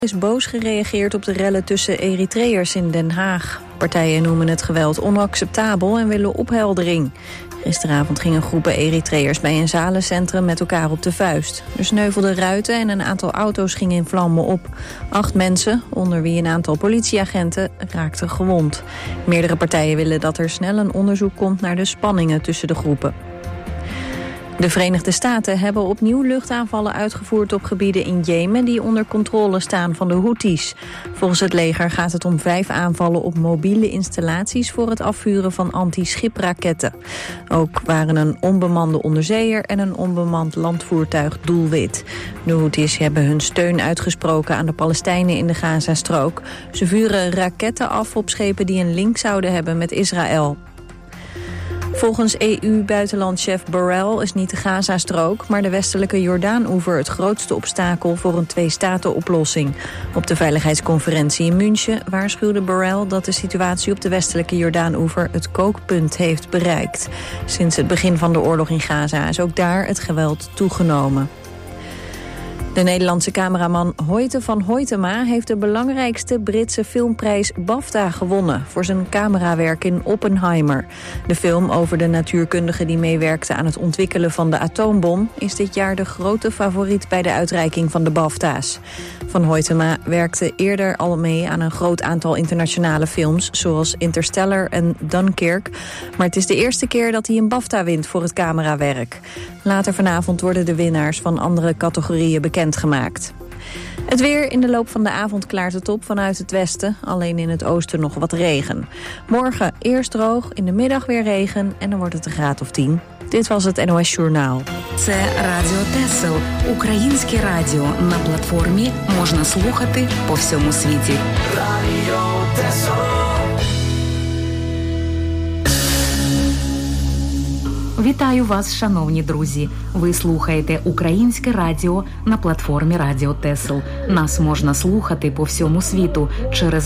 is boos gereageerd op de rellen tussen Eritreërs in Den Haag. Partijen noemen het geweld onacceptabel en willen opheldering. Gisteravond gingen groepen Eritreërs bij een zalencentrum met elkaar op de vuist. Er sneuvelden ruiten en een aantal auto's gingen in vlammen op. 8 mensen, onder wie een aantal politieagenten, raakten gewond. Meerdere partijen willen dat er snel een onderzoek komt naar de spanningen tussen de groepen. De Verenigde Staten hebben opnieuw luchtaanvallen uitgevoerd op gebieden in Jemen die onder controle staan van de Houthis. Volgens het leger gaat het om 5 aanvallen op mobiele installaties voor het afvuren van anti-schipraketten. Ook waren een onbemande onderzeeër en een onbemand landvoertuig doelwit. De Houthis hebben hun steun uitgesproken aan de Palestijnen in de Gazastrook. Ze vuren raketten af op schepen die een link zouden hebben met Israël. Volgens EU-buitenlandchef Borrell is niet de Gazastrook, maar de westelijke Jordaan-oever het grootste obstakel voor een 2-staten-oplossing. Op de veiligheidsconferentie in München waarschuwde Borrell dat de situatie op de westelijke Jordaan-oever het kookpunt heeft bereikt. Sinds het begin van de oorlog in Gaza is ook daar het geweld toegenomen. De Nederlandse cameraman Hoyte van Hoytema heeft de belangrijkste Britse filmprijs BAFTA gewonnen voor zijn camerawerk in Oppenheimer. De film over de natuurkundige die meewerkte aan het ontwikkelen van de atoombom is dit jaar de grote favoriet bij de uitreiking van de BAFTA's. Van Hoytema werkte eerder al mee aan een groot aantal internationale films, zoals Interstellar en Dunkirk. Maar het is de eerste keer dat hij een BAFTA wint voor het camerawerk. Later vanavond worden de winnaars van andere categorieën bekendgemaakt. Het weer: in de loop van de avond klaart het op vanuit het westen. Alleen in het oosten nog wat regen. Morgen eerst droog, in de middag weer regen en dan wordt het een graad of 10. Dit was het NOS Journaal. Це Радіо Тесел, українське радіо. На платформі можна слухати по всьому світі. Радіо Тесел. Вітаю вас, шановні друзі. Ви слухаєте Українське радіо на платформі Радіо Тесел. Нас можна слухати по всьому світу через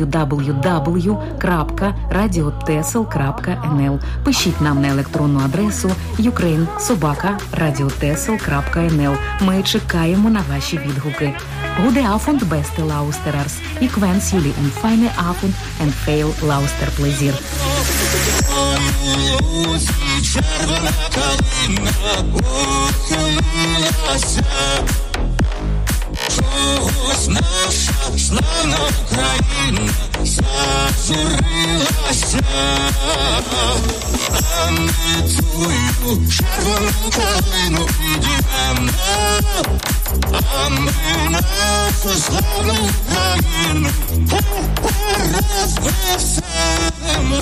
www.radiotesel.nl. Пишіть нам на електронну адресу ukraine@radiotesel.nl. Ми чекаємо на ваші відгуки. Goede avond, beste luisteraars. Ik wens jullie een fijne avond en veel luisterplezier. Червона калина ухилилася, чогось наша славна Україна зажурилася, а ми твою червону калину підіймемо, а ми нашу славну Україну розвеселимо.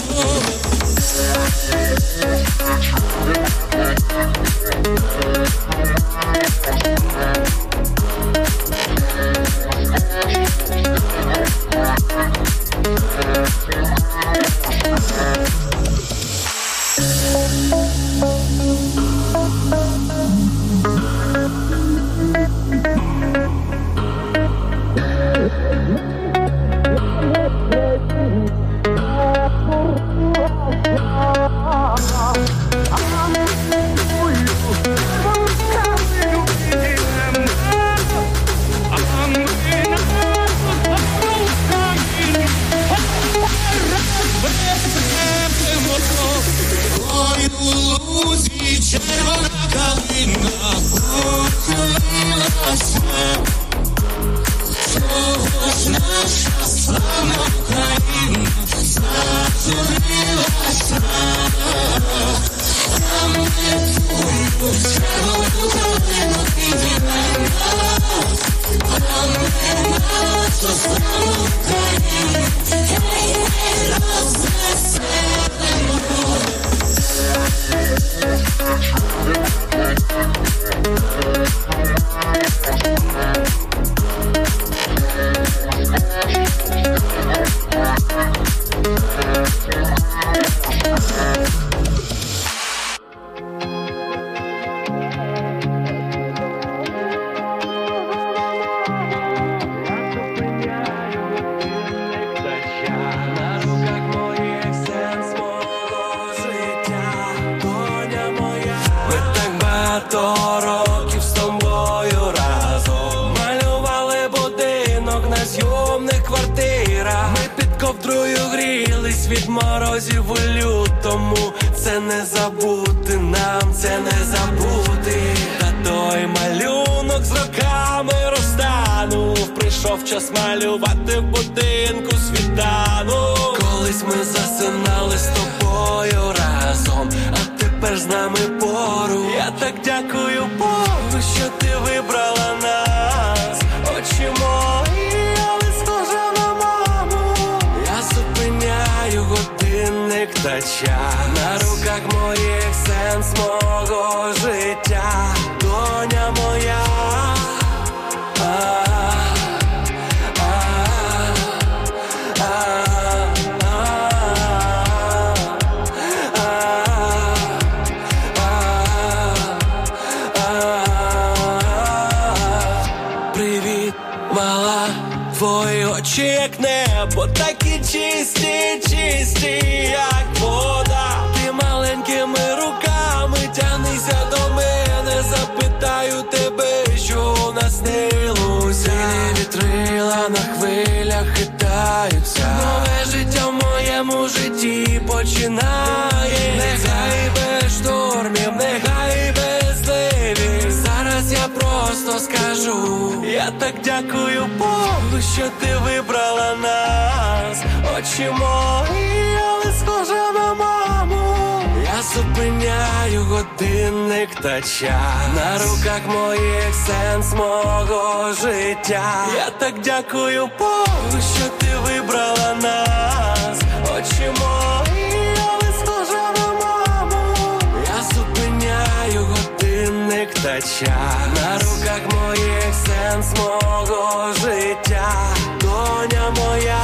На руках моїх сен на зйомних квартирах. Ми під ковдрою грілись від морозів у лютому. Це не забути нам, це не забути. Та той малюнок з роками розтанув. Прийшов час малювати в будинку світанок. Колись ми засинали з тобою разом, а тепер з нами поруч. Я так дякую Богу, що ти вибрала нас. Очі мої, але схожа на маму. Я зупиняю годинник та час. На руках моїх сенс мого життя. Доня моя. Привіт, мала, твої очі як небо, такі чисті, чисті, як вода. Ти маленькими руками тягнися до мене, запитаю тебе, що у нас снилося. Сині вітрила на хвилях хитаються. Нове життя в моєму житті починає. Нехай без штормів, нехай без зливів. Зараз я просто скажу, я так дякую Богу, що ти вибрала нас. Очі мої, але схожа на маму. Я зупиняю годинник та час. На руках моїх сенс мого життя. Я так дякую Богу, що ти вибрала нас. Очі мої, але схожа на маму. Я зупиняю годинник та час. На руках моїх сенс мого життя. Доня моя.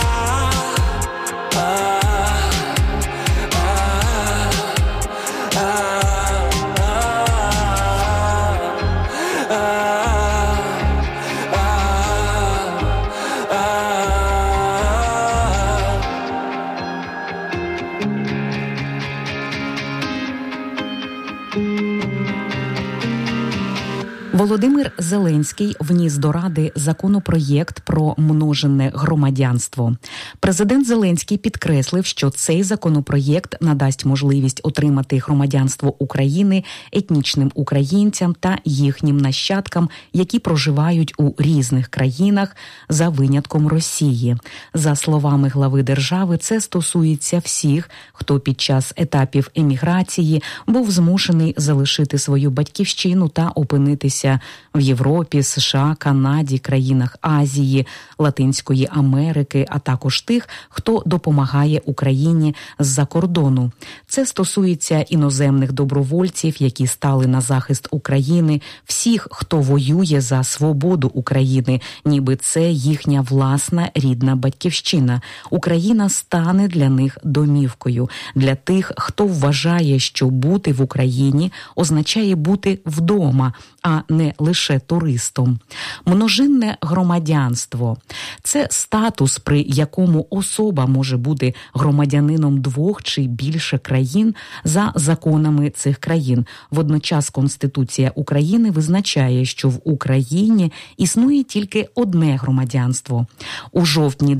Володимир Зеленський вніс до Ради законопроєкт про множинне громадянство. Президент Зеленський підкреслив, що цей законопроєкт надасть можливість отримати громадянство України етнічним українцям та їхнім нащадкам, які проживають у різних країнах, за винятком Росії. За словами глави держави, це стосується всіх, хто під час етапів еміграції був змушений залишити свою батьківщину та опинитися в Європі, США, Канаді, країнах Азії, Латинської Америки, а також тих, хто допомагає Україні з-за кордону. Це стосується іноземних добровольців, які стали на захист України, всіх, хто воює за свободу України, ніби це їхня власна рідна батьківщина. Україна стане для них домівкою. Для тих, хто вважає, що бути в Україні означає бути вдома, а не лише туристом. Множинне громадянство – це статус, при якому особа може бути громадянином двох чи більше країн за законами цих країн. Водночас Конституція України визначає, що в Україні існує тільки одне громадянство. У жовтні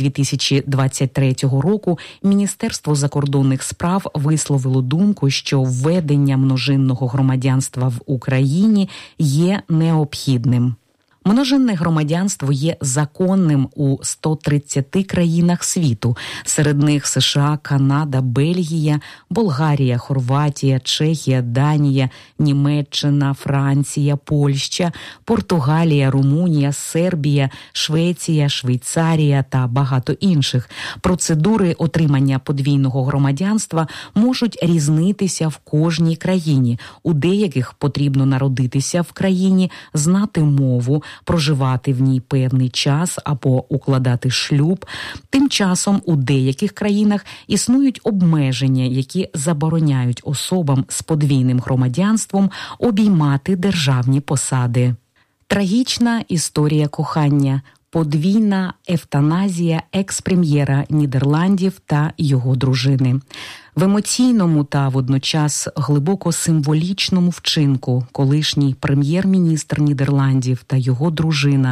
2023 року Міністерство закордонних справ висловило думку, що введення множинного громадянства в Україні є необхідним. Множинне громадянство є законним у 130 країнах світу. Серед них США, Канада, Бельгія, Болгарія, Хорватія, Чехія, Данія, Німеччина, Франція, Польща, Португалія, Румунія, Сербія, Швеція, Швейцарія та багато інших. Процедури отримання подвійного громадянства можуть різнитися в кожній країні. У деяких потрібно народитися в країні, знати мову, проживати в ній певний час або укладати шлюб. Тим часом у деяких країнах існують обмеження, які забороняють особам з подвійним громадянством обіймати державні посади. Трагічна історія кохання. Подвійна евтаназія екс-прем'єра Нідерландів та його дружини. В емоційному та водночас глибоко символічному вчинку колишній прем'єр-міністр Нідерландів та його дружина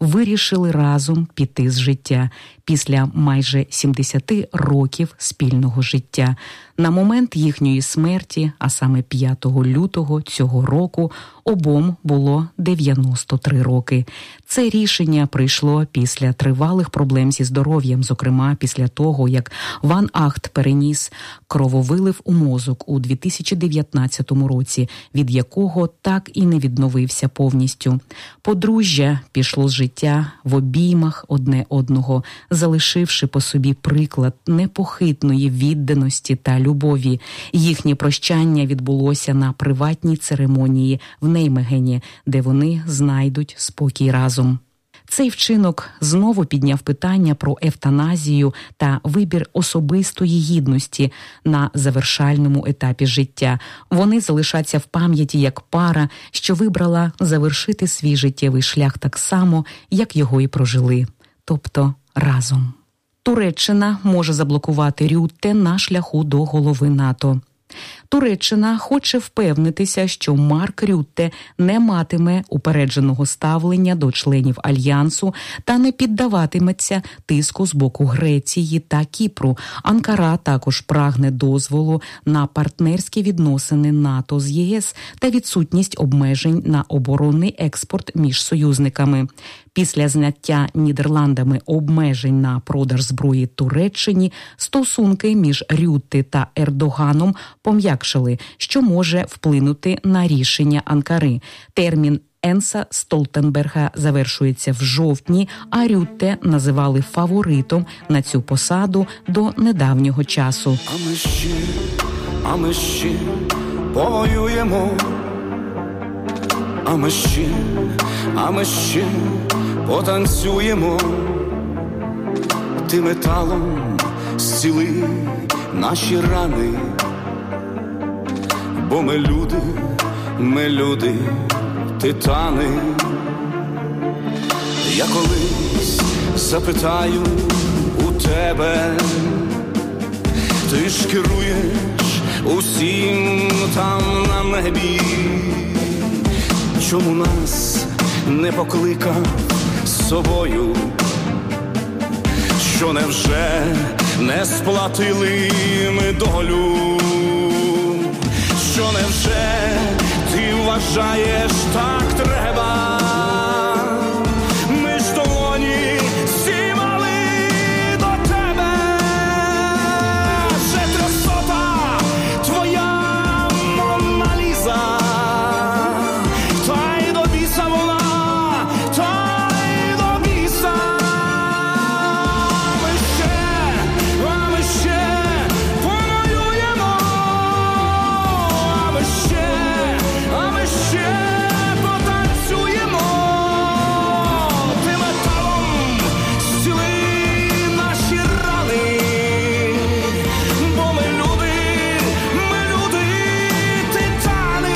вирішили разом піти з життя після майже 70 років спільного життя. На момент їхньої смерті, а саме 5 лютого цього року, обом було 93 роки. Це рішення прийшло після тривалих проблем зі здоров'ям, зокрема після того, як Ван Агт переніс крововилив у мозок у 2019 році, від якого так і не відновився повністю. Подружжя пішло з життя в обіймах одне одного, залишивши по собі приклад непохитної відданості та любові. Їхнє прощання відбулося на приватній церемонії в Неймегені, де вони знайдуть спокій разом. Цей вчинок знову підняв питання про евтаназію та вибір особистої гідності на завершальному етапі життя. Вони залишаться в пам'яті як пара, що вибрала завершити свій життєвий шлях так само, як його і прожили, тобто разом. Туреччина може заблокувати Рютте на шляху до голови НАТО. Туреччина хоче впевнитися, що Марк Рютте не матиме упередженого ставлення до членів Альянсу та не піддаватиметься тиску з боку Греції та Кіпру. Анкара також прагне дозволу на партнерські відносини НАТО з ЄС та відсутність обмежень на оборонний експорт між союзниками. Після зняття Нідерландами обмежень на продаж зброї Туреччині стосунки між Рютте та Ердоганом пом'якшили, що може вплинути на рішення Анкари. Термін Енса Столтенберга завершується в жовтні, а Рютте називали фаворитом на цю посаду до недавнього часу. А ми ще повоюємо. А ми ще потанцюємо. Ти металом зціли наші рани. Бо ми люди, титани. Я колись запитаю у тебе, ти ж керуєш усім там на небі. Чому нас не покликав з собою? Що невже не сплатили ми долю? Що невже ти вважаєш так треба? Ми ж долоні сімали до тебе. Вже 300-та твоя Мона Ліза. Та й до біса вона, та й до біса. А ми ще повоюємо. А ми ще потанцюємо. Ти металом зціли наші рани. Бо ми люди, титани.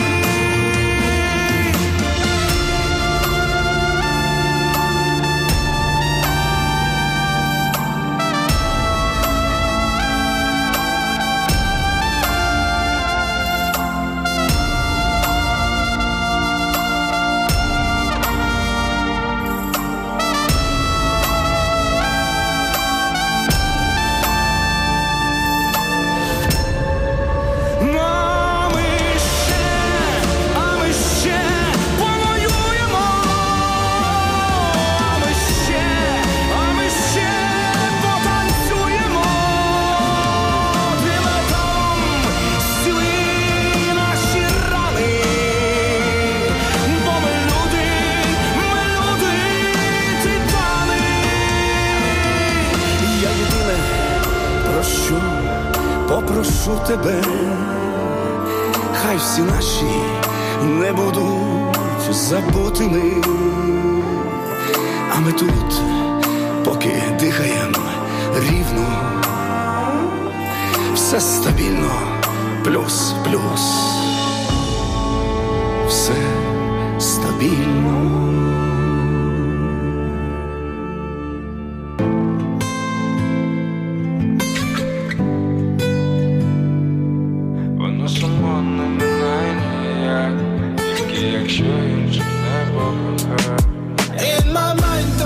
А ми ще повоюємо. А ми ще потанцюємо. Ти металом зціли наші рани. Бо ми люди, титани. Я єдине, про що попрошу тебе, хай всі наші не будуть забутими. А ми тут, поки дихаємо рівно, все стабільно, плюс, все стабільно. Воно само не минає ніяк, тільки якщо іншим не помагає. In my mind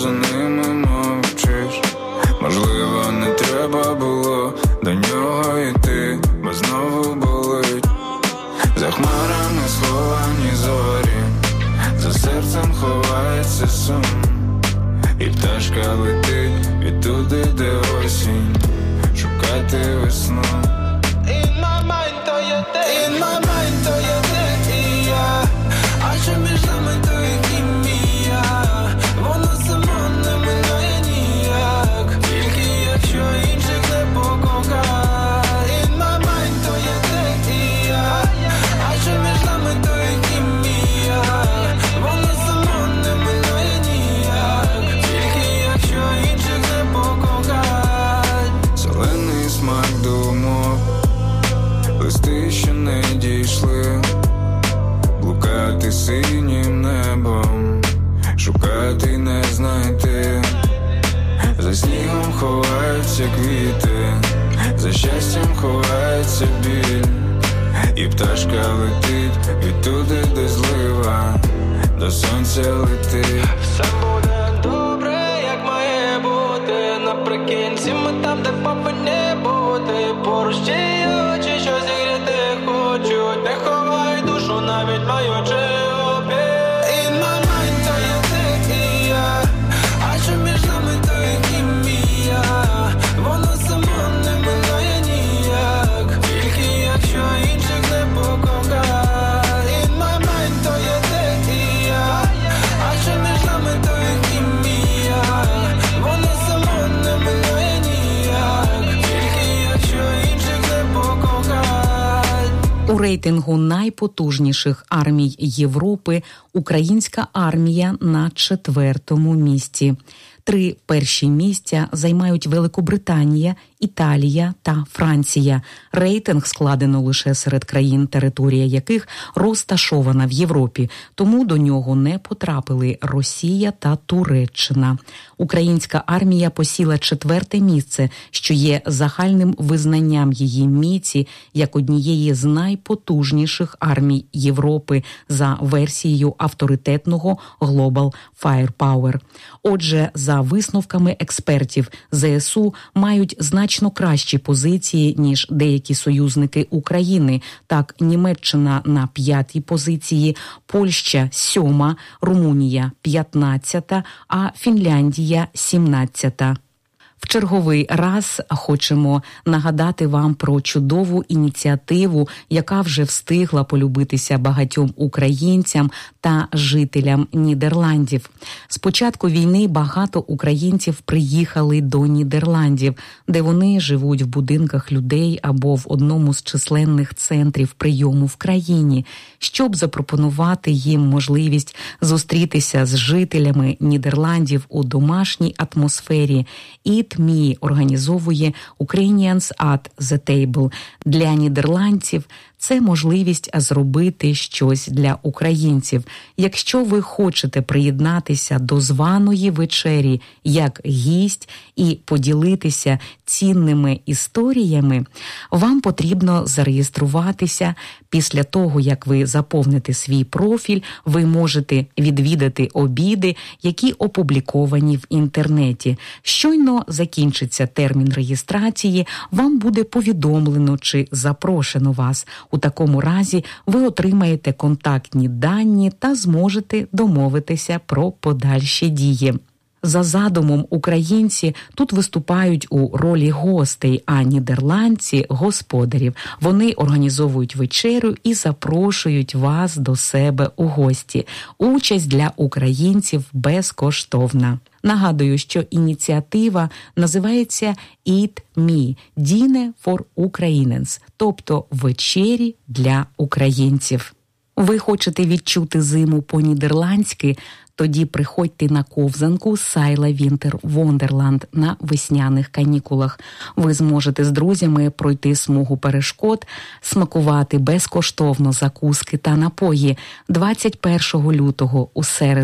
за ними мовчиш. Можливо, не треба було до нього йти, бо знову болить. За хмарами сховані зорі, за серцем ховається сум. І пташка летить відтуди, де осінь, шукати весну. In my mind, то є ти, in my mind, то є ти і я. А що між нами, то і хімія. Воно само не минає ніяк, тільки якщо інших не покохає. In my mind, то є ти і я. А що між нами, то і хімія. Воно само не минає ніяк, тільки якщо інших не покохає. Зелений смак думок, листи, що не дійшли, блукати синім небом, шукати й не знайти. За снігом ховаються квіти, за щастям ховається біль. І пташка летить відтуди, де злива, до сонця летить. Все буде добре, як має бути. Наприкінці ми там, де повинні бути. Поруч ті очі, що зігріти хочуть. Не ховай душу, навіть маючи опір. In my mind, то є ти і я. А що між нами, то і хімія. Воно само не минає ніяк, тільки якщо інших не покохає. In my mind, то є ти і я. А що між нами, то і хімія. Воно само не минає ніяк, тільки якщо інших не покохає. У рейтингу найпотужніших армій Європи українська армія на 4-му місці. 3 перші місця займають Великобританія, Італія та Франція. Рейтинг складено лише серед країн, територія яких розташована в Європі, тому до нього не потрапили Росія та Туреччина. Українська армія посіла 4-те місце, що є загальним визнанням її міці як однієї з найпотужніших армій Європи за версією авторитетного Global Firepower. Отже, за висновками експертів, ЗСУ мають значно кращі позиції, ніж деякі союзники України. Так, Німеччина на 5-й позиції, Польща – 7-ма, Румунія – 15-та, а Фінляндія – 17-та. В черговий раз хочемо нагадати вам про чудову ініціативу, яка вже встигла полюбитися багатьом українцям та жителям Нідерландів. З початку війни багато українців приїхали до Нідерландів, де вони живуть в будинках людей або в одному з численних центрів прийому в країні, щоб запропонувати їм можливість зустрітися з жителями Нідерландів у домашній атмосфері. ІТМІ організовує Ukrainians at the Table. Для нідерландців це можливість зробити щось для українців. Якщо ви хочете приєднатися до званої вечері як гість і поділитися цінними історіями, вам потрібно зареєструватися. Після того, як ви заповните свій профіль, ви можете відвідати обіди, які опубліковані в інтернеті. Щойно закінчиться термін реєстрації, вам буде повідомлено, чи запрошено вас. У такому разі ви отримаєте контактні дані та зможете домовитися про подальші дії. За задумом, українці тут виступають у ролі гостей, а нідерландці – господарів. Вони організовують вечерю і запрошують вас до себе у гості. Участь для українців безкоштовна. Нагадую, що ініціатива називається Eat Me – Dinner for Ukrainians, тобто вечері для українців. Ви хочете відчути зиму по-нідерландськи? Тоді приходьте на ковзанку Сайла Вінтер Вондерланд на весняних канікулах. Ви зможете з друзями пройти смугу перешкод, смакувати безкоштовно закуски та напої 21 лютого у середу.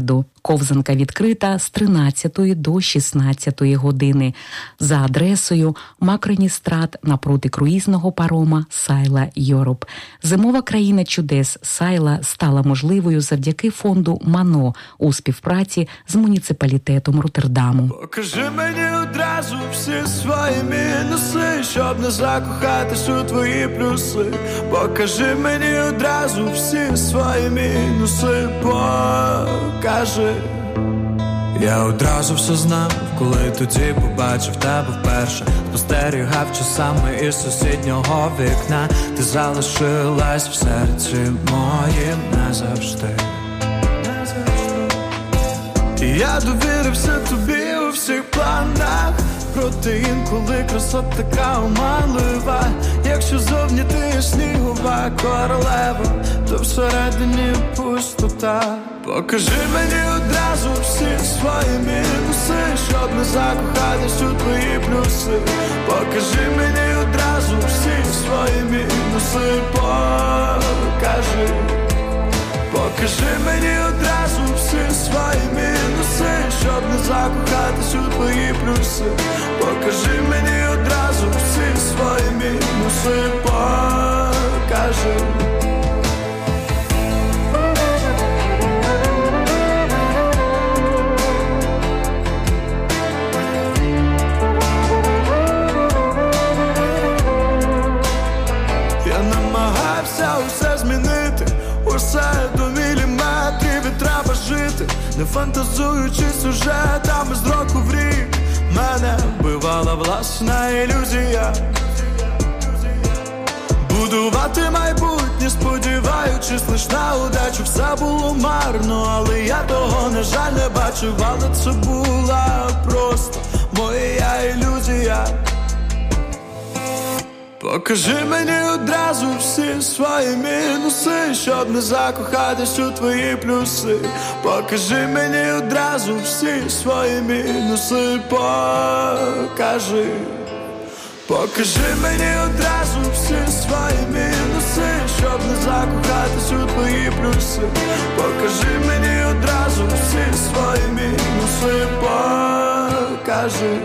Ковзанка відкрита з 13 до 16 години за адресою Макроністрат напроти круїзного парома Сайла Йоруп. Зимова країна чудес Сайла стала можливою завдяки фонду МАНО у співпраці з муніципалітетом Роттердаму. Покажи мені одразу всі свої мінуси, щоб не закохатись у твої плюси. Покажи мені одразу всі свої мінуси, покажи. Я одразу все знав, коли тоді побачив тебе вперше. Спостерігав часами із сусіднього вікна. Ти залишилась в серці моїм назавжди. І я довірився тобі у всіх планах. Проте інколи краса така оманлива. Якщо зовні ти є снігова королева, то всередині пустота. Покажи мені одразу всі свої мінуси, щоб не закохатись у твої плюси. Покажи мені одразу всі свої мінуси, покажи. Покажи мені одразу всі свої мінуси, щоб не закохатись у твої плюси. Покажи мені одразу всі свої мінуси, покажи. Я намагався усе змінити, усе до міліметрів і треба жити, не фантазуючи сюжетами з року в рік. Мене вбивала власна ілюзія будувати майбутнє, сподіваючись лиш на удачу. Все було марно, але я того, на жаль, не бачив. Але це була просто моя ілюзія. Покажи мені одразу всі свої мінуси, щоб не закохатись у твої плюси. Покажи мені одразу всі свої мінуси, покажи. Покажи мені одразу всі свої мінуси, щоб не закохатись у твої плюси. Покажи мені одразу всі свої мінуси, покажи.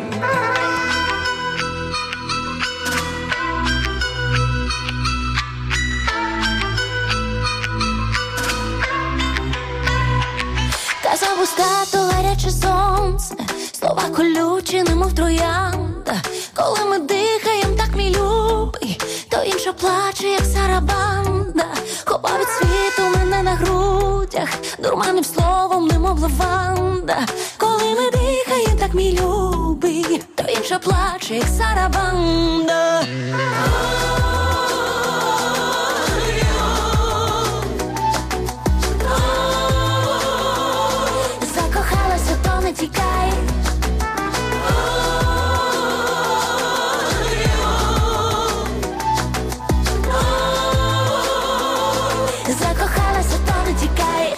Казав уста, то гаряче сонце, слова колючі, немов троянда. Коли ми дихаєм, так мій любий, то інша плаче, як сарабанда. Ховав від світу мене на грудях, дурманим словом, немов лаванда. Коли ми дихаєм, так мій любий, то інша плаче, як сарабанда. Закохалася, то не тікай. Закохалася, то не тікай.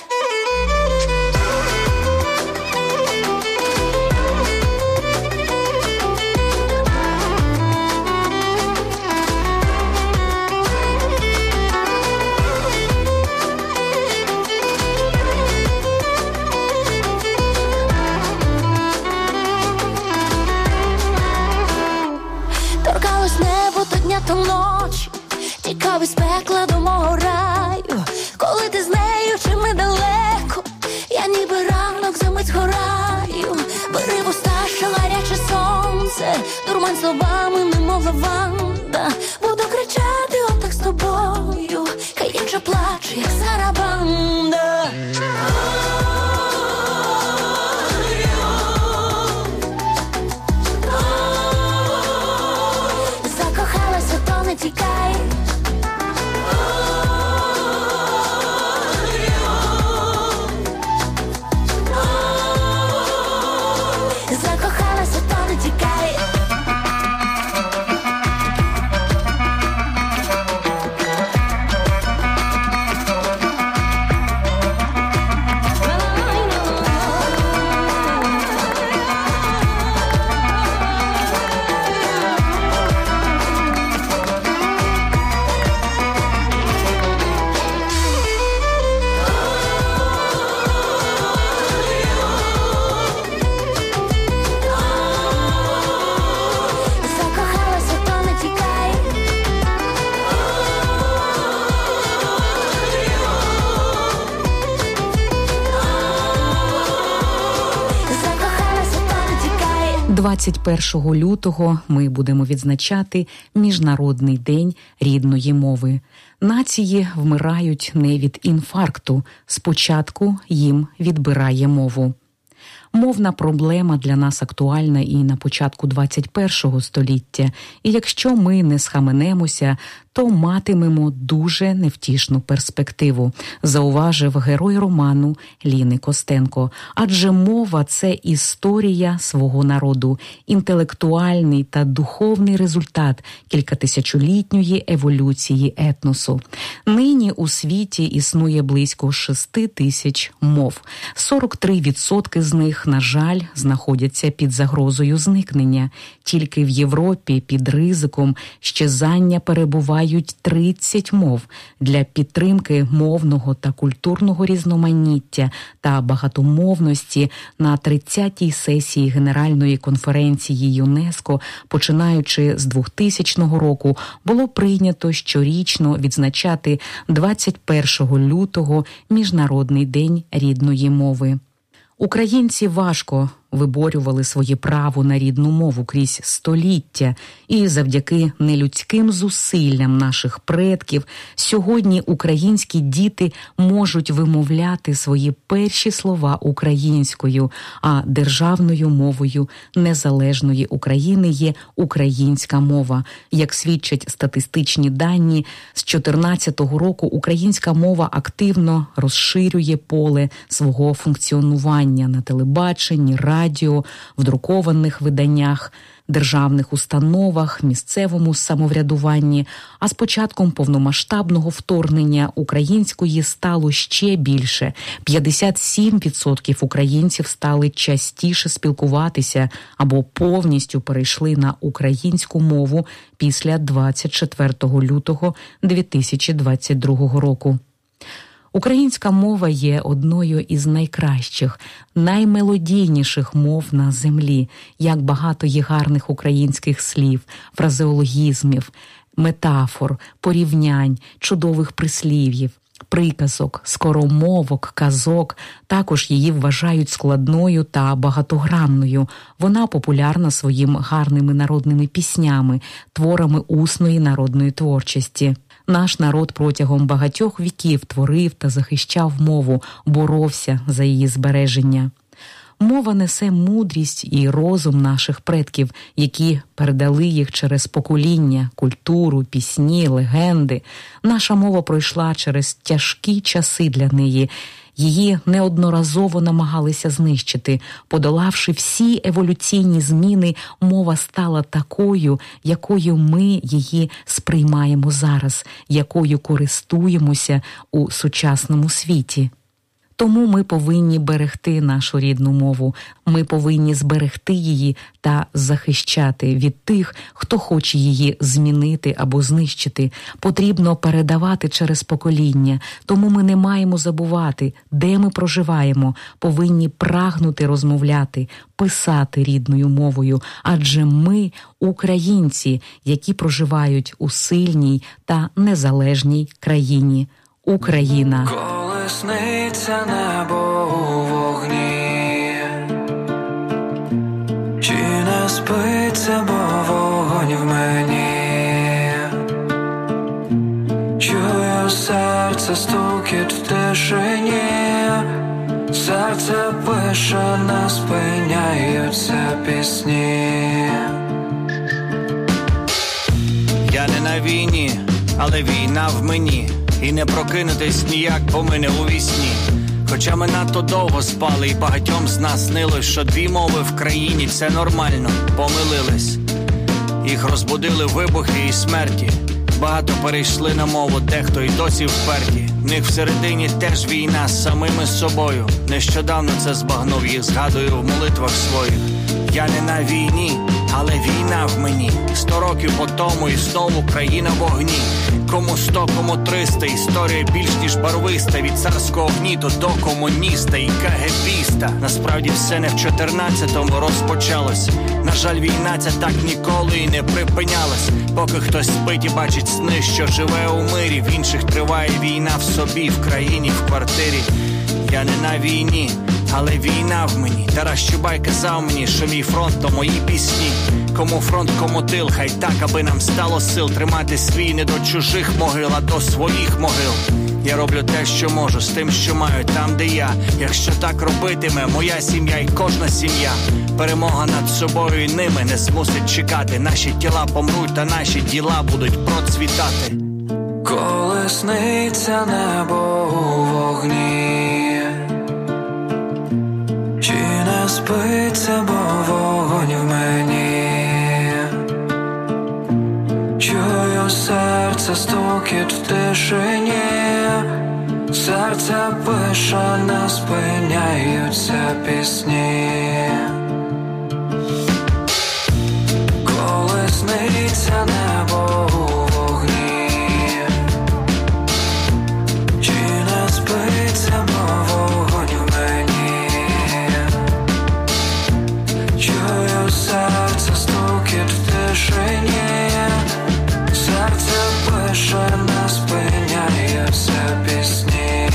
Торкалось небо то дня, то ночі, тікав із пекла до мого раю. Коли ти з нею, чи ми далеко, я ніби ранок за мить згораю. Бери в уста, що гаряче сонце, дурман словами, немов лаванда. Буду кричати отак з тобою, хай інша плаче, як сарабанда. Закохалася, то не тікай. Закохалася, то не тікай. 21 лютого ми будемо відзначати Міжнародний день рідної мови. Нації вмирають не від інфаркту, спочатку їм відбирає мову. Мовна проблема для нас актуальна і на початку 21 століття, і якщо ми не схаменемося, то матимемо дуже невтішну перспективу, зауважив герой роману Ліни Костенко. Адже мова – це історія свого народу, інтелектуальний та духовний результат кількатисячолітньої еволюції етносу. Нині у світі існує близько 6 тисяч мов. 43% з них, на жаль, знаходяться під загрозою зникнення. Тільки в Європі під ризиком щезання перебувають 30 мов. Для підтримки мовного та культурного різноманіття та багатомовності на 30-й сесії Генеральної конференції ЮНЕСКО, починаючи з 2000 року, було прийнято щорічно відзначати 21 лютого Міжнародний день рідної мови. Українці важко виборювали своє право на рідну мову крізь століття, і завдяки нелюдським зусиллям наших предків сьогодні українські діти можуть вимовляти свої перші слова українською, а державною мовою незалежної України є українська мова. Як свідчать статистичні дані, з 2014 року українська мова активно розширює поле свого функціонування на телебаченні, радіо, в друкованих виданнях, державних установах, місцевому самоврядуванні, а з початком повномасштабного вторгнення української стало ще більше. 57% українців стали частіше спілкуватися або повністю перейшли на українську мову після 24 лютого 2022 року. Українська мова є одною із найкращих, наймелодійніших мов на землі. Як багато є гарних українських слів, фразеологізмів, метафор, порівнянь, чудових прислів'їв, приказок, скоромовок, казок. Також її вважають складною та багатогранною. Вона популярна своїми гарними народними піснями, творами усної народної творчості. Наш народ протягом багатьох віків творив та захищав мову, боровся за її збереження. Мова несе мудрість і розум наших предків, які передали їх через покоління, культуру, пісні, легенди. Наша мова пройшла через тяжкі часи для неї. Її неодноразово намагалися знищити. Подолавши всі еволюційні зміни, мова стала такою, якою ми її сприймаємо зараз, якою користуємося у сучасному світі. Тому ми повинні берегти нашу рідну мову, ми повинні зберегти її та захищати від тих, хто хоче її змінити або знищити. Потрібно передавати через покоління, тому ми не маємо забувати, де ми проживаємо, повинні прагнути розмовляти, писати рідною мовою, адже ми – українці, які проживають у сильній та незалежній країні. Україна. Коли сниться небо у вогні, чи не спиться, бо вогонь в мені, чую серце стукіт в тишині, серце пише, не спиняються пісні. Я не на війні, але війна в мені. І не прокинутись ніяк, бо ми не у вісні. Хоча ми надто довго спали, і багатьом з нас снилось, що дві мови в країні – це нормально, помилились. Їх розбудили вибухи і смерті. Багато перейшли на мову, дехто й досі вперті. В них всередині теж війна з самими собою. Нещодавно це збагнув, їх згадую в молитвах своїх. Я не на війні, але війна в мені. 100 років по тому і знову країна в огні. Кому 100, кому 300, історія більш ніж барвиста. Від царського гніту до комуніста і кагебіста. Насправді все не в 14-му розпочалось. На жаль, війна ця так ніколи і не припинялась. Поки хтось спить і бачить сни, що живе у мирі. В інших триває війна в собі, в країні, в квартирі. Я не на війні, але війна в мені. Тарас Чубай казав мені, що мій фронт то мої пісні. Кому фронт, кому тил, хай так, аби нам стало сил тримати свій не до чужих могил, а до своїх могил. Я роблю те, що можу, з тим, що маю там, де я. Якщо так робитиме моя сім'я і кожна сім'я, перемога над собою і ними не змусить чекати. Наші тіла помруть, та наші діла будуть процвітати. Коли сниться небо у вогні, чи не спиться, бо вогонь в мені. Чую серце стукіт в тишині, серце пише, не спиняються пісні. Коли сниться небо у вогні, чи не спиться, бо вогонь в мені. Чую серце стукіт в тишині, серце пише, не спиняються пісні.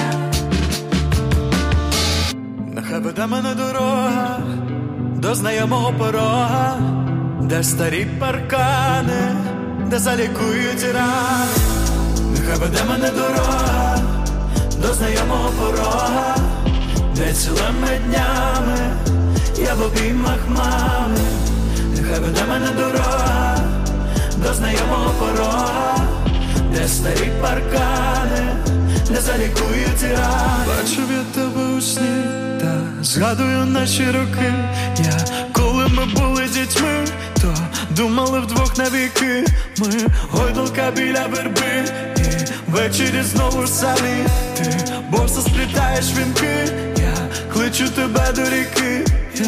Нехай веде мене дорога до знайомого порога, де старі паркани, де залікують рани. Нехай веде мене дорога до знайомого порога, де цілими днями я в обіймах мами. Нехай веде мене дорога до знайомого порога, де старі паркани, де залікують рани. Бачив я тебе у сні, та згадую наші роки. Коли ми були дітьми, то думали вдвох навіки. Ми гойдалка біля верби, і ввечері знову самі. Ти босо сплітаєш вінки, я кличу тебе до ріки.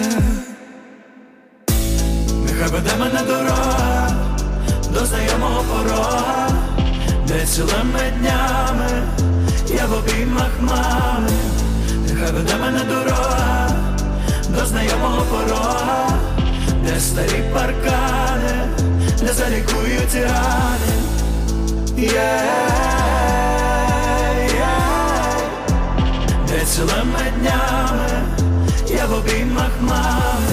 Нехай веде мене дорога до знайомого порога, де цілими днями я в обіймах мами. Нехай веде мене дорога до знайомого порога, де старі паркани, де залікують рани. Де цілими днями я в обіймах мами.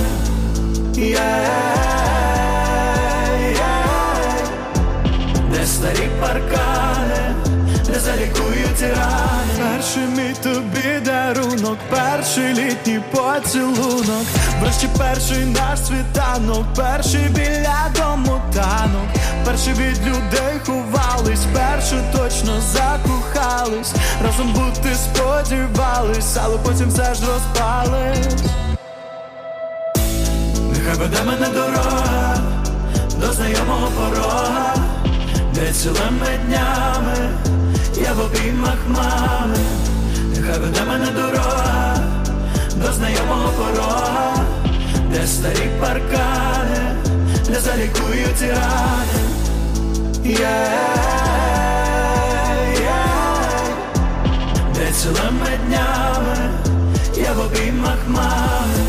Де старі паркани, де залікують рани. Перший мій тобі дарунок, перший літній поцілунок, врешті перший наш світанок, перший біля дому танок, перший від людей ховались, перший точно закохались, разом бути сподівались, але потім все ж розпались. Нехай веде мене дорога до знайомого порога, де цілими днями я в обіймах мами. Нехай веде мене дорога до знайомого порога, де старі паркани, де залікують рани. Де цілими днями я в обіймах мами.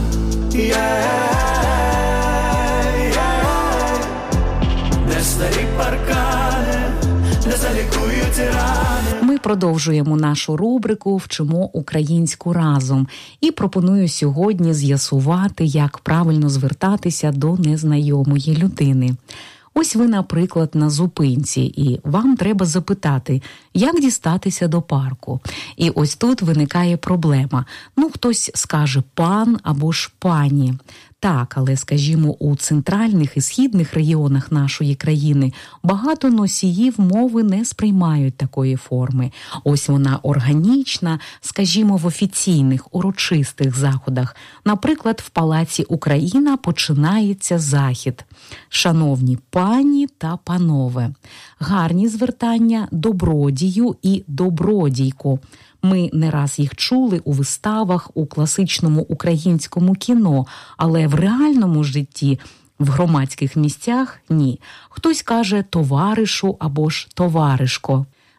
Де старі паркани, де залікують рани. Ми продовжуємо нашу рубрику «Вчимо українську разом» і пропоную сьогодні з'ясувати, як правильно звертатися до незнайомої людини. Ось ви, наприклад, на зупинці, і вам треба запитати, як дістатися до парку. І ось тут виникає проблема. Хтось скаже «пан» або ж «пані». Так, але, скажімо, у центральних і східних регіонах нашої країни багато носіїв мови не сприймають такої форми. Ось вона органічна, скажімо, в офіційних, урочистих заходах. Наприклад, в Палаці Україна починається захід. Шановні пані та панове. Гарні звертання добродію і добродійко. Ми не раз їх чули у виставах, у класичному українському кіно, але в реальному житті, в громадських місцях – ні. Хтось каже «товаришу» або ж «товаришко».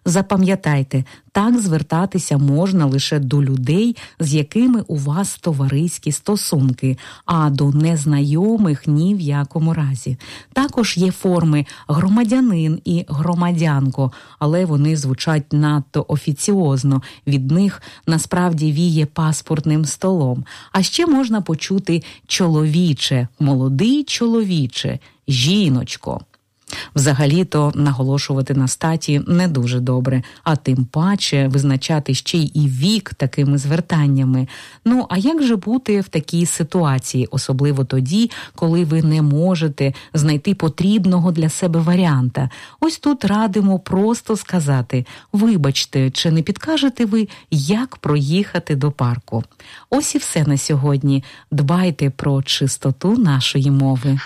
Запам'ятайте, так звертатися можна лише до людей, з якими у вас товариські стосунки, а до незнайомих ні в якому разі. Також є форми громадянин і громадянко, але вони звучать надто офіціозно, від них насправді віє паспортним столом. А ще можна почути чоловіче, молодий чоловіче, жіночко. Взагалі-то наголошувати на статі не дуже добре, а тим паче визначати ще й вік такими звертаннями. Ну, а як же бути в такій ситуації, особливо тоді, коли ви не можете знайти потрібного для себе варіанта? Ось тут радимо просто сказати: «Вибачте, чи не підкажете ви, як проїхати до парку?» Ось і все на сьогодні. Дбайте про чистоту нашої мови.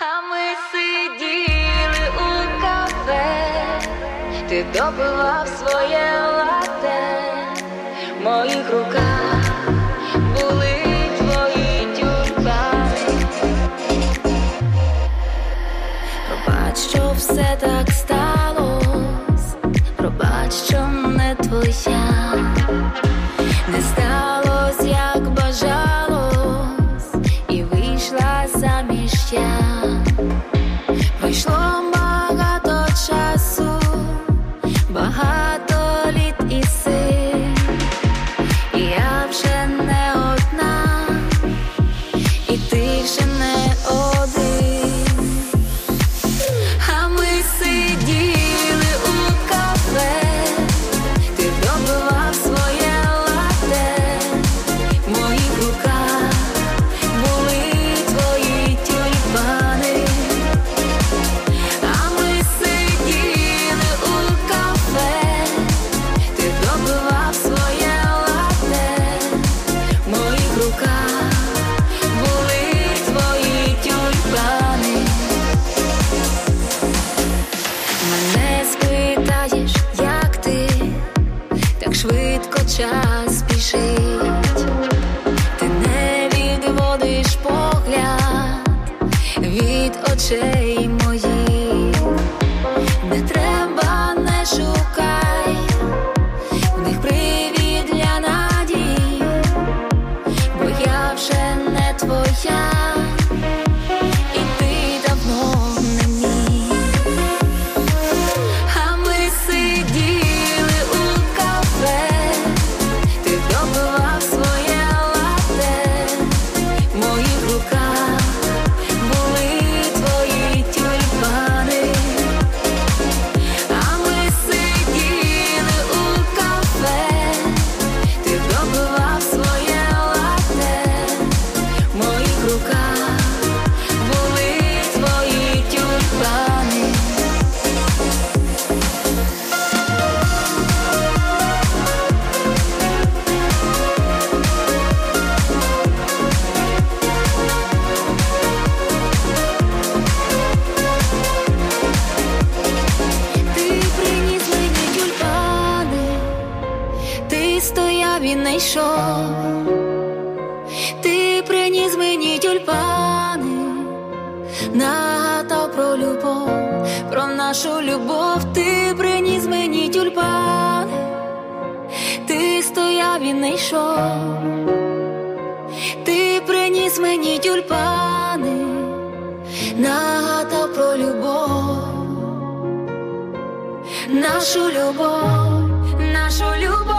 Ти допивав своє латте, в моїх руках були твої тюльпани. Пробач, що все так сталось, пробач, що не твоя, не сталось, як бажалось, і вийшла заміж я. Пройшло багато часу, багато літ і сил, і я вже не одна, і ти вже не один. А ми сиділи у кафе, ти допивав своє латте, в моїх руках були твої тюльпани. А ми сиділи у кафе, ти допивав своє латте, в моїх руках були твої тюльпани. Мене спитаєш, як ти, так швидко час спішить. Ти не відводиш погляд від очей моїх. Не треба, не шукай, в них привід для надії, бо я вже не твоя, і ти давно не мій. А ми сиділи у кафе, ти допивав своє латте, в моїх руках були твої тюльпани. А ми сиділи у кафе, ти допивав своє латте, в моїх руках були твої тюльпани. Ти приніс мені тюльпани, ти стояв і не йшов. Ти приніс мені тюльпани, нагадав про любов, про нашу любов. Ти приніс мені тюльпани, ти стояв і не йшов. Ти приніс мені тюльпани, нагадав про любов, нашу любов, нашу любов.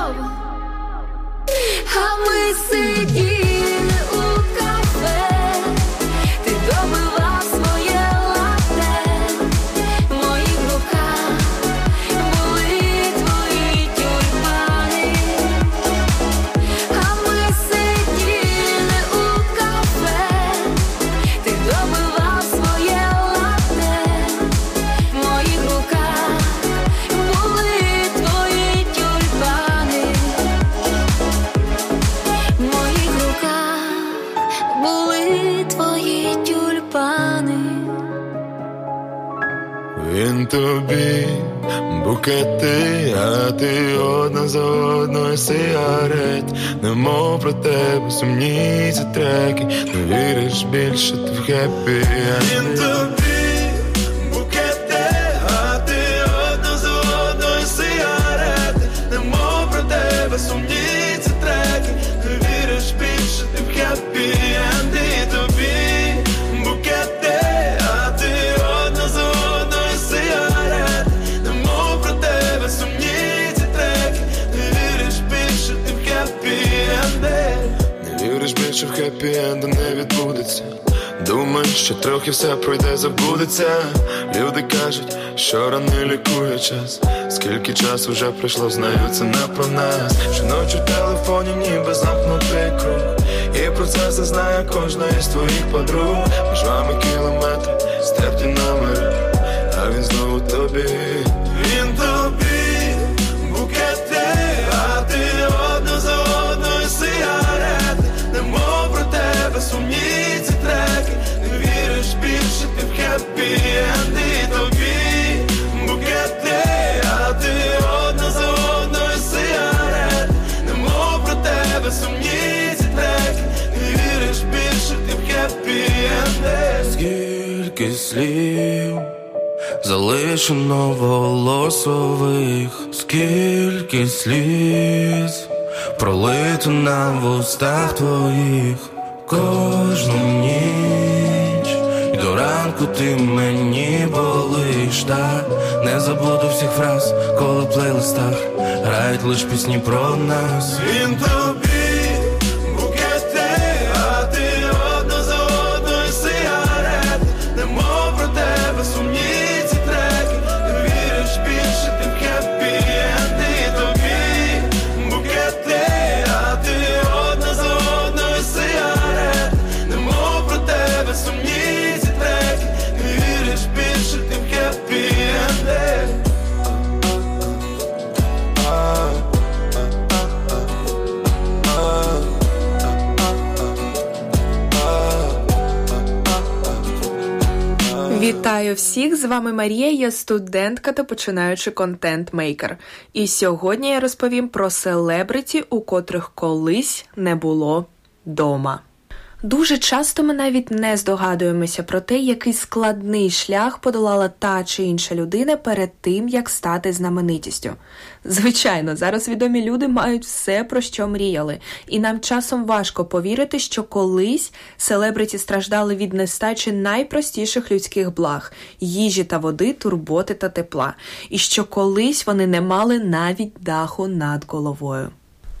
А ми сиділи у кафе, ти допивав своє латте, в моїх руках були твої тюльпани. А ми сиділи у кафе, ти допивав своє латте, в моїх руках були твої тюльпани. В моїх руках були твої тюльпани. Він тобі букети, а ти одна за одною сигарет. Немов про тебе сумні ці треки, не віриш більше ти в хеппі. Він тобі букети, а ти одна за одною сигарет. хеппі-енду не відбудеться. Думаєш, що трохи все пройде, забудеться. Люди кажуть, що рани лікує час. Скільки часу вже пройшло, знаю, це не про нас. Щоночі в телефоні ніби замкнутий круг, і про це все знає кожна із твоїх подруг. Між вами кілометри, стерті номери, а він знову тобі. Він тобі букети, а ти одну за одною сигарети. Немов про тебе сумні ці треки. Не віриш більше ти в хеппі-енди. Тобі букети, а ти одну за одною сигарети. Немов про тебе сумні ці треки. Не віриш більше ти в хеппі-енди. Скільки слів залишено волосових, скільки сліз пролито на вустах твоїх. Кожну ніч і до ранку ти мені болиш. Так не забуду всіх фраз, коли в плейлистах грають лиш пісні про нас. Він тобі букети, а ти одну за одною сигарети. Немов про тебе сумні ці треки. Не віриш більше ти в хеппі-енди. Тобі букети, а ти одну за одною сигарети. Немов про тебе сумні ці треки. Не віриш більше ти в хеппі-енди. Вітаю всіх, з вами Марія, я студентка та починаючий контент-мейкер. І сьогодні я розповім про селебриті, у котрих колись не було дома. Дуже часто ми навіть не здогадуємося про те, який складний шлях подолала та чи інша людина перед тим, як стати знаменитістю. Звичайно, зараз відомі люди мають все, про що мріяли, і нам часом важко повірити, що колись селебриті страждали від нестачі найпростіших людських благ – їжі та води, турботи та тепла, і що колись вони не мали навіть даху над головою.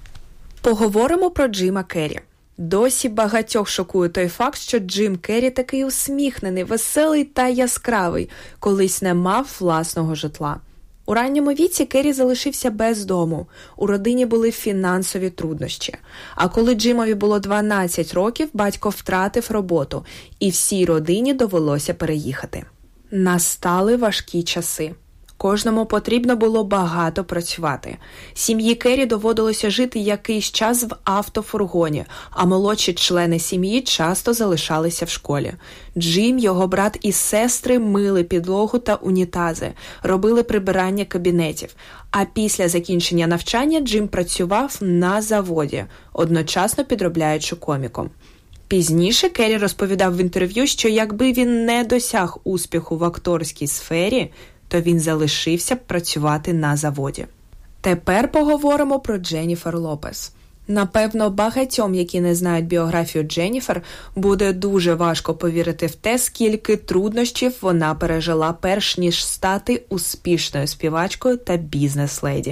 Поговоримо про Джима Керрі. Досі багатьох шокує той факт, що Джим Керрі такий усміхнений, веселий та яскравий, колись не мав власного житла. У ранньому віці Керрі залишився без дому, у родині були фінансові труднощі. А коли Джимові було 12 років, батько втратив роботу, і всій родині довелося переїхати. Настали важкі часи. Кожному потрібно було багато працювати. Сім'ї Керрі доводилося жити якийсь час в автофургоні, а молодші члени сім'ї часто залишалися в школі. Джим, його брат і сестри мили підлогу та унітази, робили прибирання кабінетів. А після закінчення навчання Джим працював на заводі, одночасно підробляючи коміком. Пізніше Керрі розповідав в інтерв'ю, що якби він не досяг успіху в акторській сфері, то він залишився б працювати на заводі. Тепер поговоримо про Дженніфер Лопес. Напевно, багатьом, які не знають біографію Дженніфер, буде дуже важко повірити в те, скільки труднощів вона пережила, перш ніж стати успішною співачкою та бізнес-леді.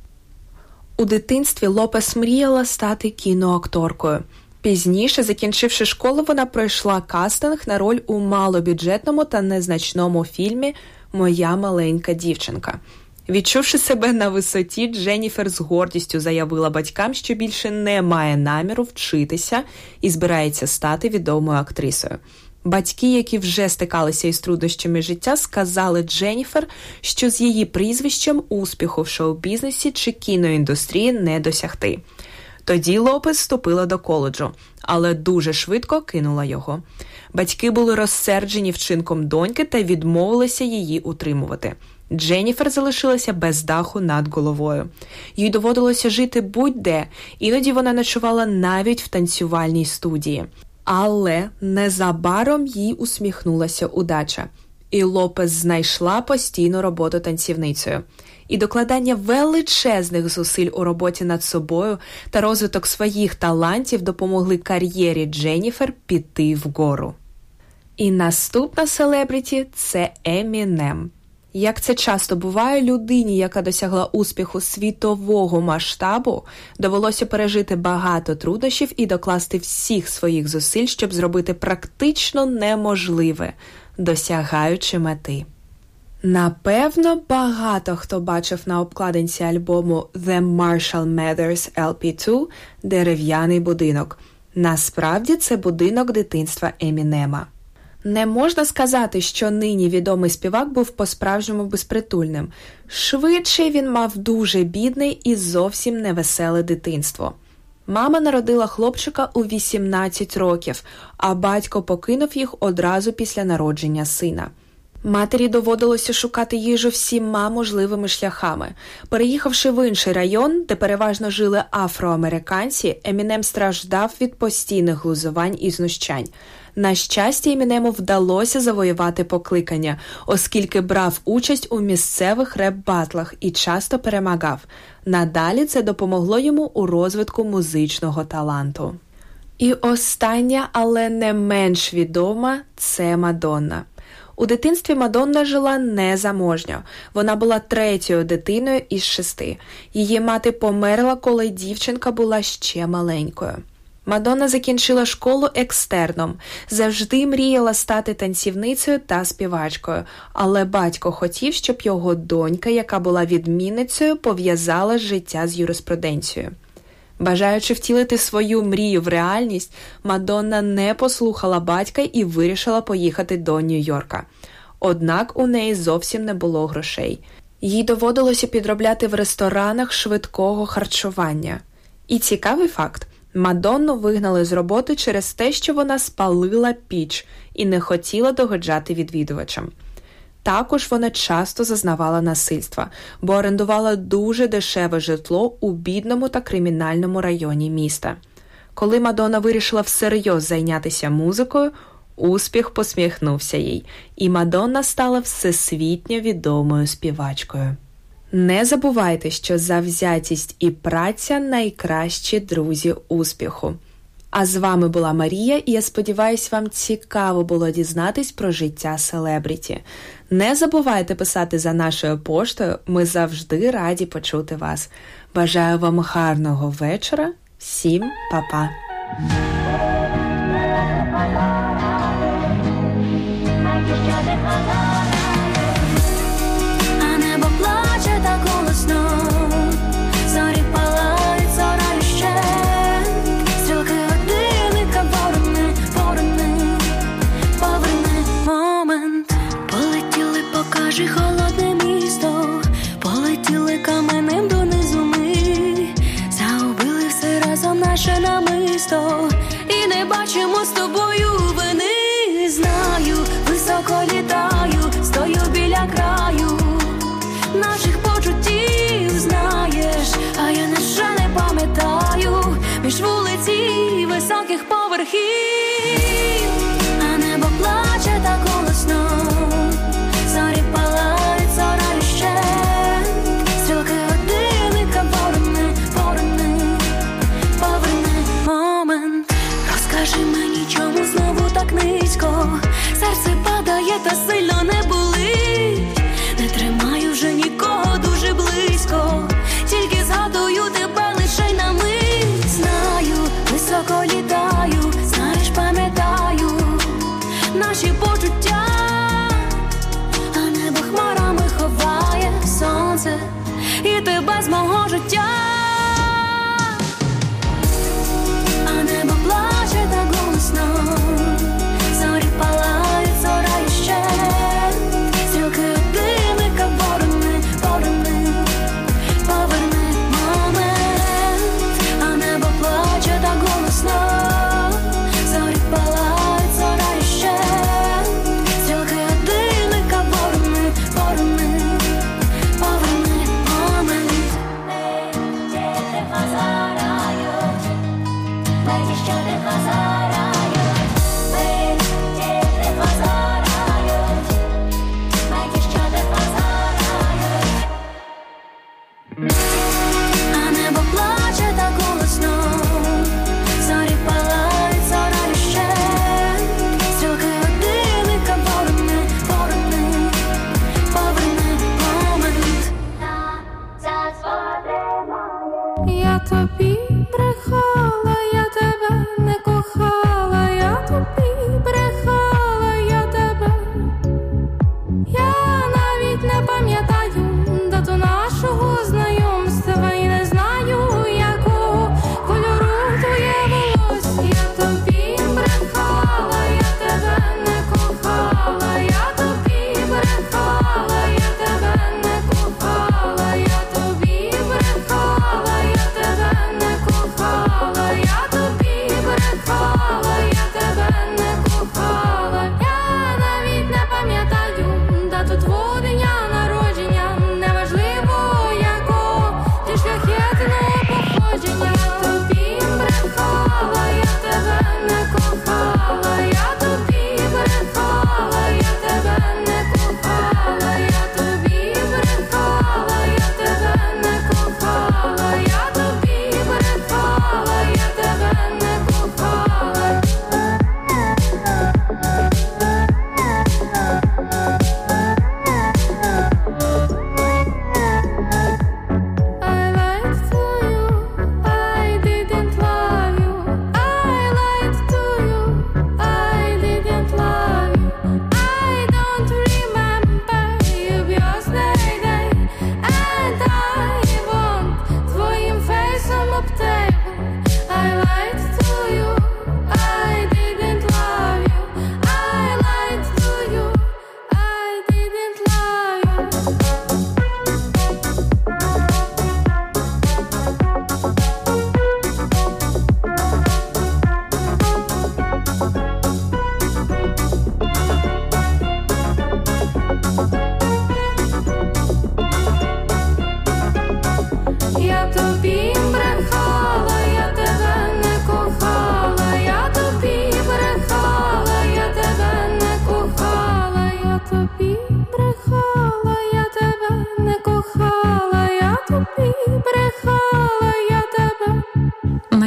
У дитинстві Лопес мріяла стати кіноакторкою. Пізніше, закінчивши школу, вона пройшла кастинг на роль у малобюджетному та незначному фільмі «Моя маленька дівчинка». Відчувши себе на висоті, Дженніфер з гордістю заявила батькам, що більше не має наміру вчитися і збирається стати відомою актрисою. Батьки, які вже стикалися із труднощами життя, сказали Дженніфер, що з її прізвищем успіху в шоу-бізнесі чи кіноіндустрії не досягти. Тоді Лопес вступила до коледжу, але дуже швидко кинула його. Батьки були розсерджені вчинком доньки та відмовилися її утримувати. Дженніфер залишилася без даху над головою. Їй доводилося жити будь-де, іноді вона ночувала навіть в танцювальній студії. Але незабаром їй усміхнулася удача, і Лопес знайшла постійну роботу танцівницею. І докладання величезних зусиль у роботі над собою та розвиток своїх талантів допомогли кар'єрі Дженніфер піти вгору. І наступна селебріті – це Емінем. Як це часто буває, людині, яка досягла успіху світового масштабу, довелося пережити багато труднощів і докласти всіх своїх зусиль, щоб зробити практично неможливе, досягаючи мети. Напевно, багато хто бачив на обкладинці альбому The Marshall Mathers LP2 дерев'яний будинок. Насправді це будинок дитинства Емінема. Не можна сказати, що нині відомий співак був по-справжньому безпритульним. Швидше він мав дуже бідне і зовсім невеселе дитинство. Мама народила хлопчика у 18 років, а батько покинув їх одразу після народження сина. Матері доводилося шукати їжу всіма можливими шляхами. Переїхавши в інший район, де переважно жили афроамериканці, Емінем страждав від постійних глузувань і знущань. На щастя, Емінему вдалося завоювати покликання, оскільки брав участь у місцевих реп-батлах і часто перемагав. Надалі це допомогло йому у розвитку музичного таланту. І остання, але не менш відома – це Мадонна. У дитинстві Мадонна жила незаможньо. Вона була третьою дитиною із 6. Її мати померла, коли дівчинка була ще маленькою. Мадонна закінчила школу екстерном, завжди мріяла стати танцівницею та співачкою, але батько хотів, щоб його донька, яка була відмінницею, пов'язала життя з юриспруденцією. Бажаючи втілити свою мрію в реальність, Мадонна не послухала батька і вирішила поїхати до Нью-Йорка. Однак у неї зовсім не було грошей. Їй доводилося підробляти в ресторанах швидкого харчування. І цікавий факт. Мадонну вигнали з роботи через те, що вона спалила піч і не хотіла догоджати відвідувачам. Також вона часто зазнавала насильства, бо орендувала дуже дешеве житло у бідному та кримінальному районі міста. Коли Мадонна вирішила всерйоз зайнятися музикою, успіх посміхнувся їй, і Мадонна стала всесвітньо відомою співачкою. Не забувайте, що завзятість і праця – найкращі друзі успіху. А з вами була Марія, і я сподіваюся, вам цікаво було дізнатись про життя селебріті. Не забувайте писати за нашою поштою, ми завжди раді почути вас. Бажаю вам гарного вечора, всім па-па! А небо плаче так голосно, зорі палають, зоря ще. Стрілки годинника поверни момент. Полетіли, покажи холодне місто, полетіли каменем донизу ми. Загубили все разом наше намисто, і не бачимо з тобою вини. Знаю, високо літаю, стою біля краю наших почуттів, знаєш, а я на що не пам'ятаю між вулиці високих поверхів. А небо плаче так голосно, зорі палають, зоря ще. Стрілки годинника поверни момент. Розкажи мені, чому знову так низько, серце падає та сильно не болить. Не тримаю вже нікого дуже близько, тільки згадую тебе лише й на мить. Знаю, високо літаю, знаєш,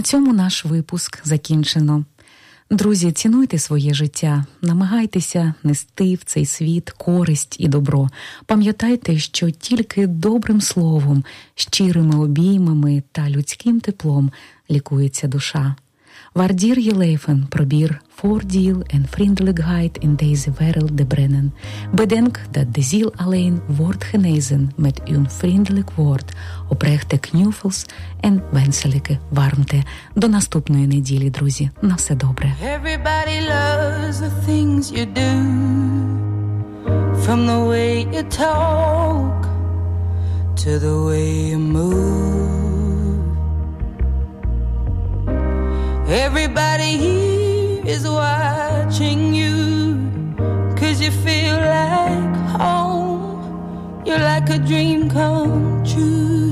цьому наш випуск закінчено. Друзі, цінуйте своє життя, намагайтеся нести в цей світ користь і добро. Пам'ятайте, що тільки добрим словом, щирими обіймами та людським теплом лікується душа. Waardeer je leven, probeer voordeel en vriendelijkheid in deze wereld te brengen. Bedenk dat de ziel alleen wordt genezen met uw vriendelijk woord, oprechte knuffels en wenselijke warmte. До наступної неділі, друзі. На все добре. Everybody loves the things you do, from the way you talk to the way you move. Everybody here is watching you, 'cause you feel like home. You're like a dream come true.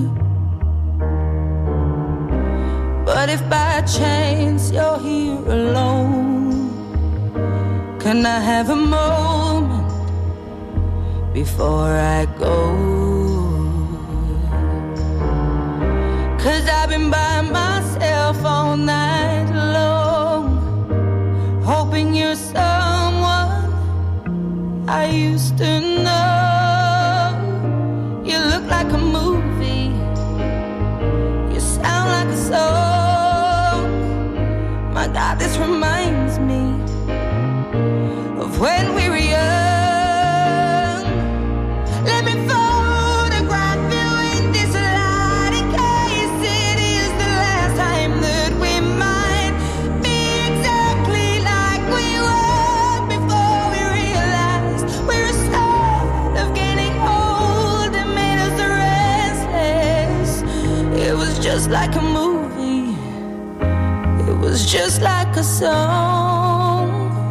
But if by chance you're here alone, can I have a moment before I go? 'Cause I've been by myself all night long, hoping you're someone I used to know. You look like a movie, you sound like a song. My God, this reminds me of when we were young. Let me photograph you in this light, in case it is the last time that we might be exactly like we were before we realized we're sad of getting old and made us restless. It was just like a movie, it was just like a song.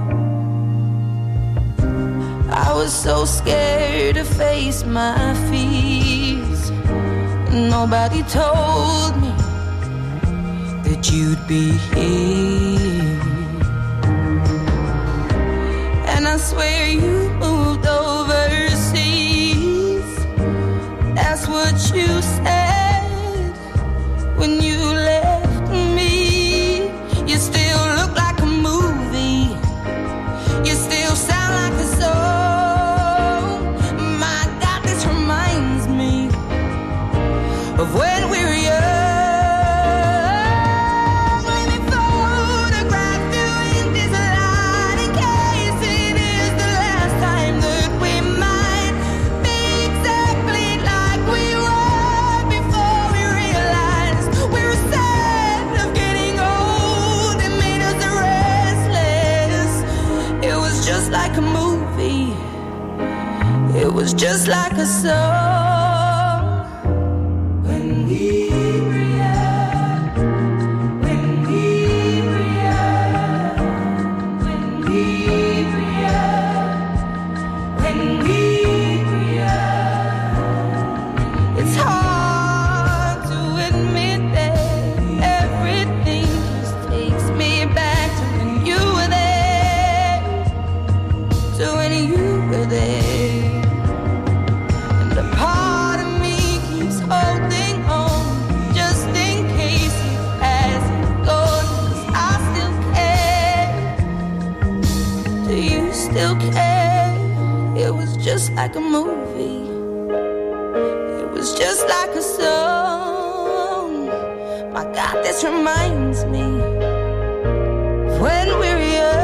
I was so scared to face my fears. Nobody told me that you'd be here. And I swear you moved overseas. That's what you said when you left me. You still look like a movie, you still sound like a song. My God, this reminds me of when we were young. Let me photograph you in this light, in case it is the last time that we might be exactly like we were before we realized we were sad of getting old and made us restless. It was just like a movie, it was just like a song. When we were young, when we were young, when we were young, when we were young. It's hard to admit that everything just takes me back to when you were there, to when you were there. And a part of me keeps holding on, just in case it hasn't gone, 'cause I still care. Do you still care? It was just like a movie, it was just like a song. My God, this reminds me of when we were young.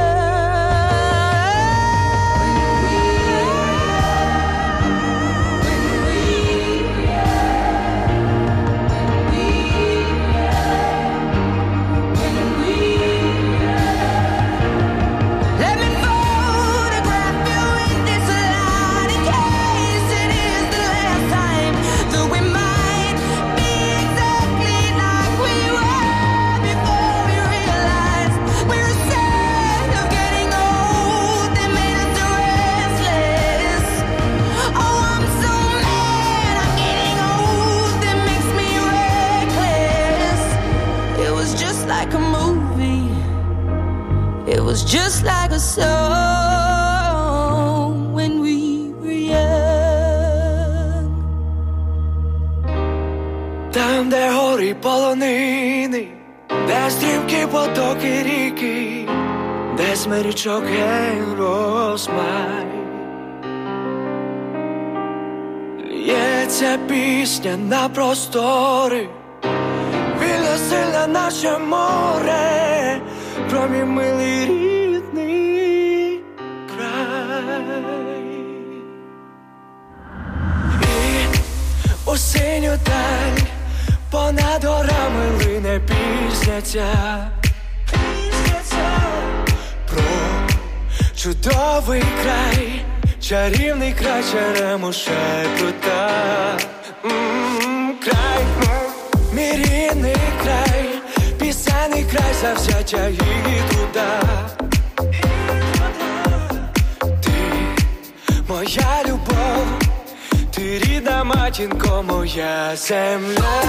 Let me photograph you in this light, in case it is the last time that we might be exactly like we were before we realized we were sad of getting old and made us restless. Oh, I'm so mad I'm getting old, it makes me reckless. It was just like a movie, it was just like a song when we were young. Там, де гори полонини, де стрімкі потоки ріки, десь річок гей розмай. Лється пісня на простори, вільно сильна наше море, про мій милий рідний край. І у синю даль понад горами лине пісня ця, про чудовий край, чарівний край Черемоша й Прута. Край, мій рідний край, пісенний край завзяття і труда. Ти моя любов, ти рідна матінко, моя земля.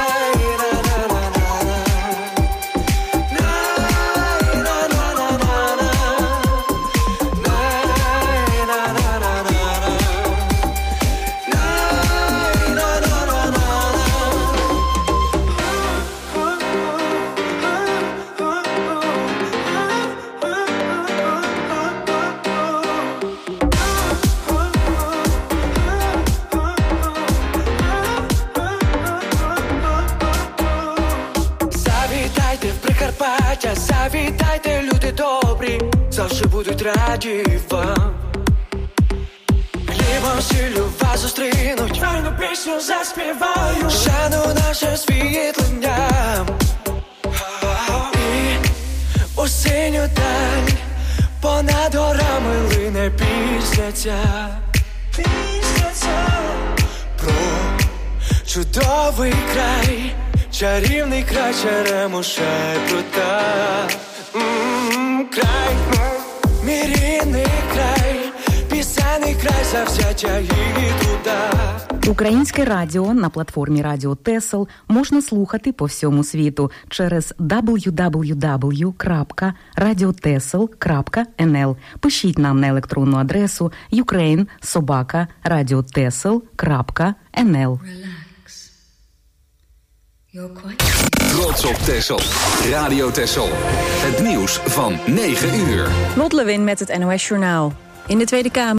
Завітайте, люди добрі, завжди будуть раді вам. Хлібом, сіллю вас зустрінуть, файну пісню заспівають, шану наше світлення. І у синю даль понад горами лине пісня ця, про чудовий край, чарівний край Черемоша й Прута. Край, мій рідний край, пісенний край завзяття і труда. Українське радіо на платформі Радіо Тесел можна слухати по всьому світу через www.radiotesel.nl. Пишіть нам на електронну адресу ukraine@radiotesel.nl. Trots op Texel. Radio Texel. Het nieuws van 9 uur. Lot Lewin met het NOS Journaal. In de Tweede Kamer